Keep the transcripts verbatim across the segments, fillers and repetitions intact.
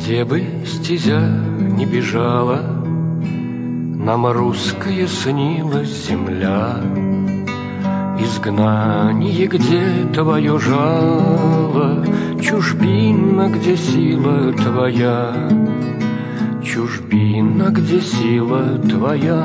Где бы стезя не бежала, нам русская снилась земля. Изгнание, где твое жало, чужбина, где сила твоя, чужбина, где сила твоя.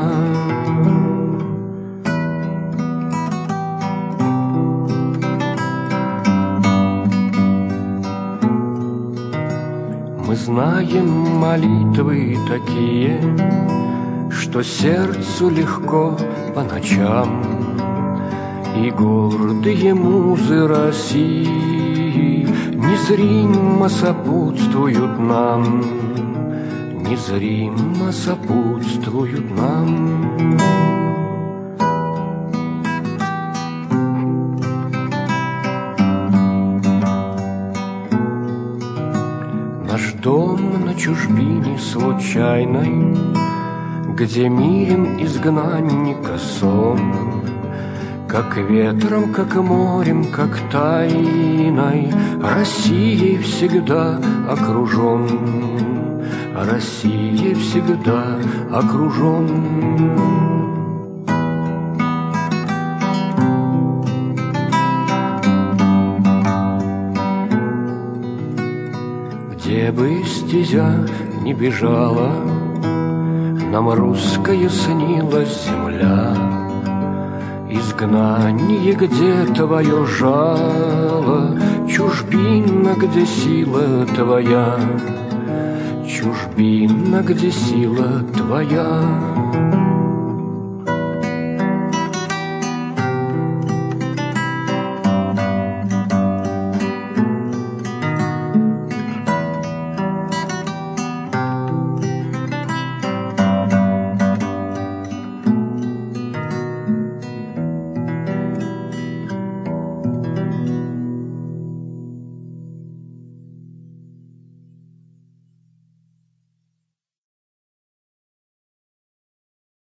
Мы знаем молитвы такие, что сердцу легко по ночам, и гордые музы России незримо сопутствуют нам, незримо сопутствуют нам. Наш дом на чужбине случайной, где мирен изгнанника сон, как ветром, как морем, как тайной, Россией всегда окружен, Россией всегда окружен. Где бы стезя не бежала, нам русская снилась земля. Изгнание, где твое жало, чужбина, где сила твоя, чужбина, где сила твоя.